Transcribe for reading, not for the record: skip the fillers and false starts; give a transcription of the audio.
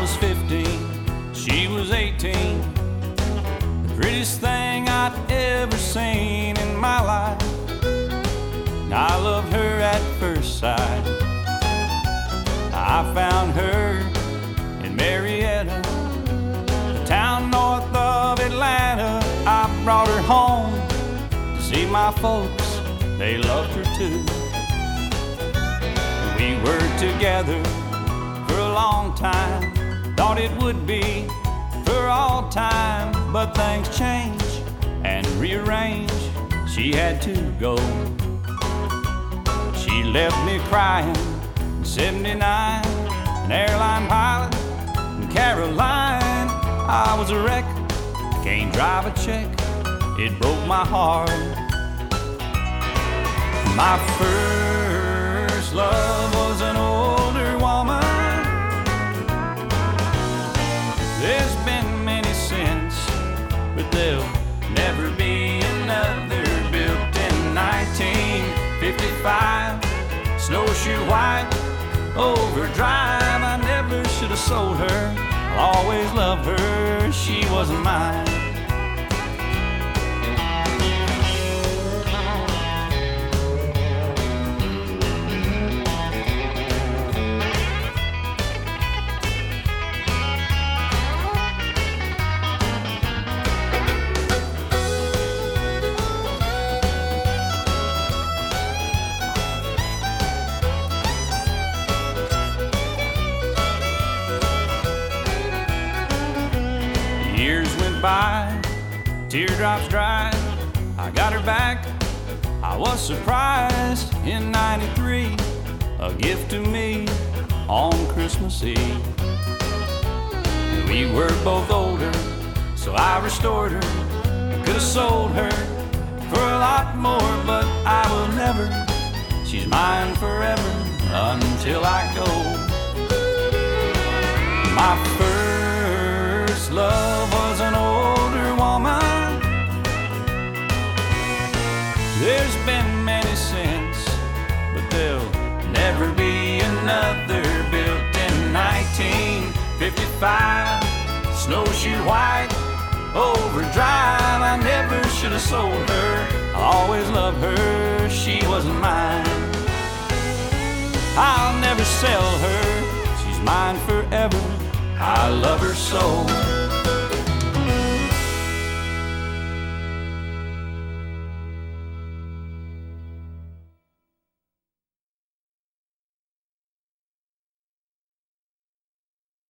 was 15, she was 18. The prettiest thing I'd ever seen in my life. I loved her at first sight. I found her in Marietta, a town north of Atlanta. I brought her home to see my folks, they loved her too. We were together for a long time, thought it would be for all time, but things change and rearrange. She had to go. She left me crying in '79, an airline pilot in Caroline. I was a wreck, can't drive a check, it broke my heart. My first love was an older woman. There's been many since, but there'll never be another. Built in 1955, snowshoe white, overdrive. I never should have sold her, I'll always love her, she wasn't mine. Years went by, teardrops dried, I got her back, I was surprised in '93, a gift to me on Christmas Eve. We were both older, so I restored her. Could have sold her for a lot more, but I will never. She's mine forever until I go. My first love was an older woman. There's been many since, but there'll never be another. Built in 1955, snowshoe white, overdrive. I never should have sold her, I'll always love her, she wasn't mine. I'll never sell her, she's mine forever, I love her so.